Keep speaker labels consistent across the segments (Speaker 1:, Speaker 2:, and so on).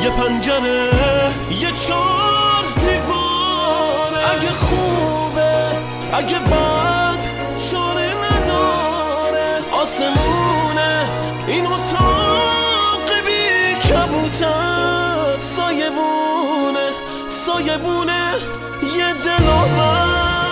Speaker 1: یه پنجره یه چار دیواره، اگه خوبه اگه بد چاره نداره. آسمونه این اتاق بی کبوتر، سایبونه سایبونه یه دلاور.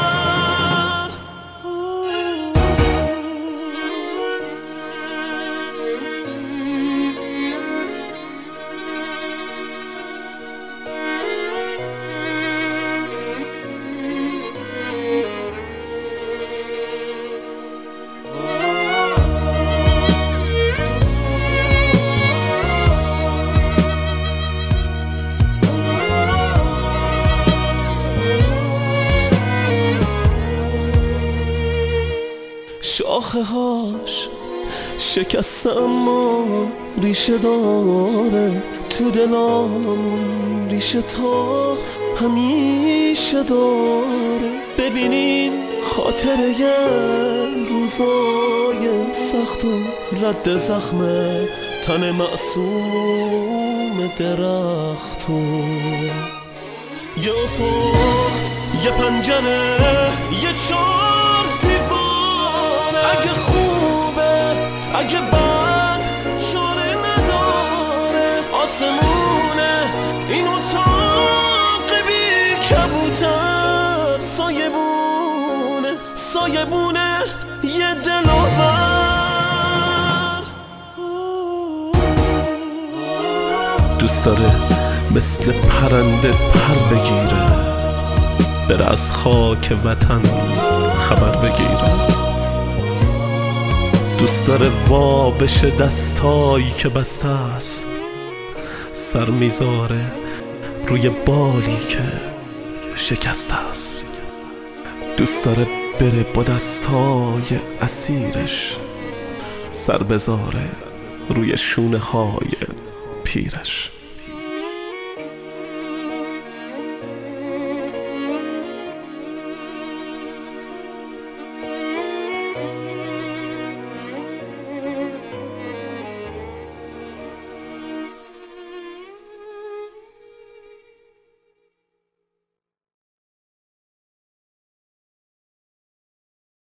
Speaker 1: شاخه هاش شکسته اما ریشه داره، تو دلامون ریشه تا همیشه داره. ببینیم خاطره روزای سخت و رد زخم تن معصوم درختو. یه افق یه پنجره یه چار دیواره، اگه خوبه اگه بد چاره نداره. آسمونه این اتاق بی کبوتر، سایبونه سایبونه یه دلاور. دوست داره مثل پرنده پر بگیره، بره از خاک وطن خبر بگیره. دوست داره وا بشه دستایی که بسته است، سر میذاره روی بالی که شکسته است. دوست داره بره با دستای اسیرش، سر بذاره روی شونه های پیرش.